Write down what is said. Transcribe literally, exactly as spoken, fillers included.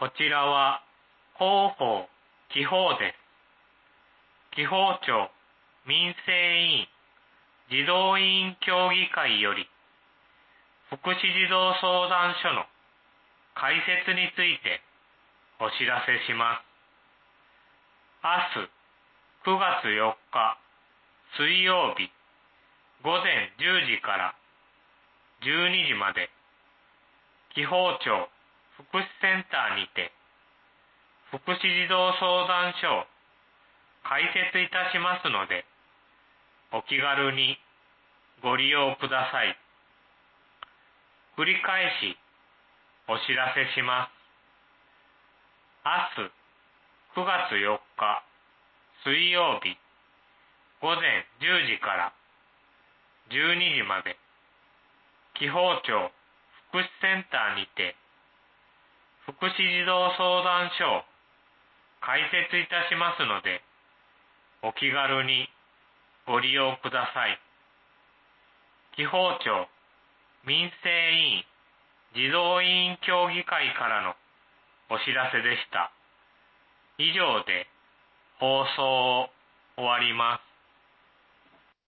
こちらは広報地方です。地方庁民生委員児童委員協議会より福祉児童相談所の開設についてお知らせします。明日くがつよっか水曜日ごぜんじゅうじからじゅうにじまで地方庁福祉センターにて福祉児童相談所を開設いたしますのでお気軽にご利用ください。繰り返しお知らせします。明日くがつよっか水曜日ごぜんじゅうじからじゅうにじまで地方庁福祉センターにて福祉児童相談所を開設いたしますのでお気軽にご利用ください。地方庁民生委員児童委員協議会からのお知らせでした。以上で放送を終わります。